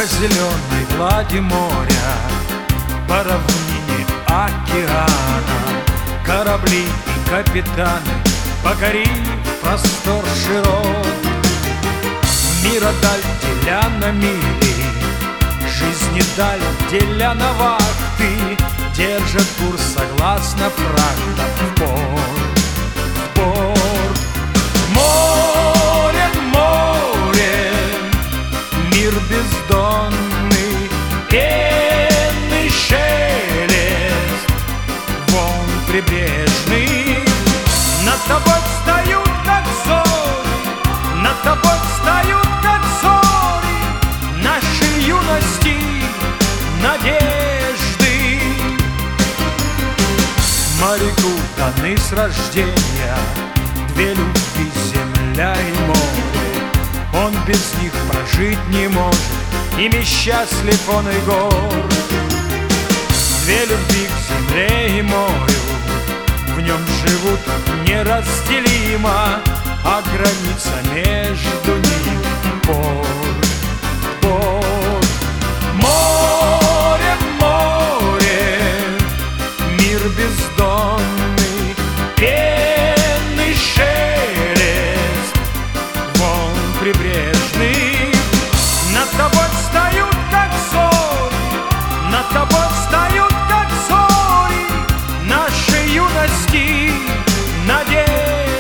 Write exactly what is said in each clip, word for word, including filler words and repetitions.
зеленой глади моря, по равнине океана, корабли и капитаны, покорив простор широт. Мира даль деля на мили, жизни даль деля на вахты, держат курс согласно фрактам в порт, в порт. Море, море, мир бездонный, пенный шелест, волн прибрежный. Над тобой встают, как зори, над тобой встают, как зори, нашей юности надежды. Моряку даны с рождения две любви, земля и море. Он без них прожить не может, ими счастлив он и горд. Две любви к земле и морю, в нем живут неразделимо, а граница между ними порт, порт. Море, море, мир бездонный, пенный шелест, волн прибрежный. Над тобой встают, как зори, над тобой встают, как зори, нашей юности надежды.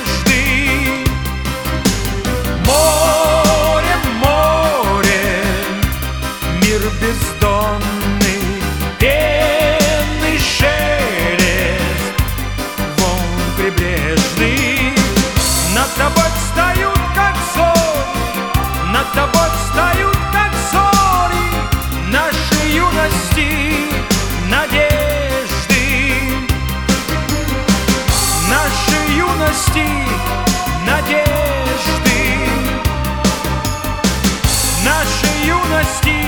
Море, море, мир бездонный, пенный шелест, волн прибрежный. Над тобой встают, как зори, над тобой встают, как зори, нашей юности надежды, нашей юности надежды, нашей юности